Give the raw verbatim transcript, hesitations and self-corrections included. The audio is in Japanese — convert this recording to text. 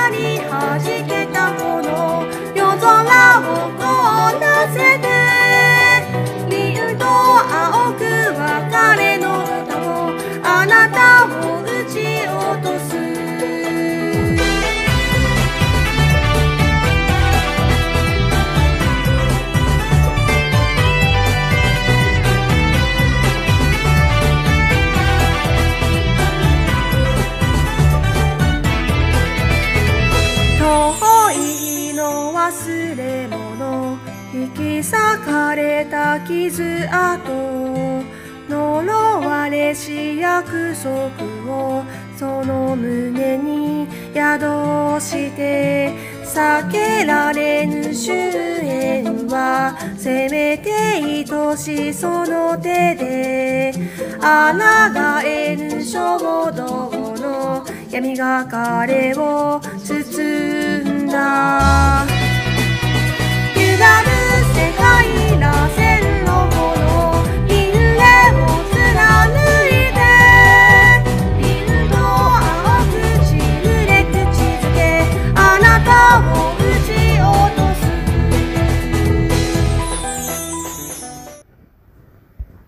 りはじけたこの夜空を凍らせて、凛と青く別れの歌をあなたを打ち落とす。遠い日の忘れ物、引き裂かれた傷跡、呪われし約束をその胸に宿して、避けられぬ終焉はせめて愛しその手で、抗えぬ衝動の闇が彼を包む。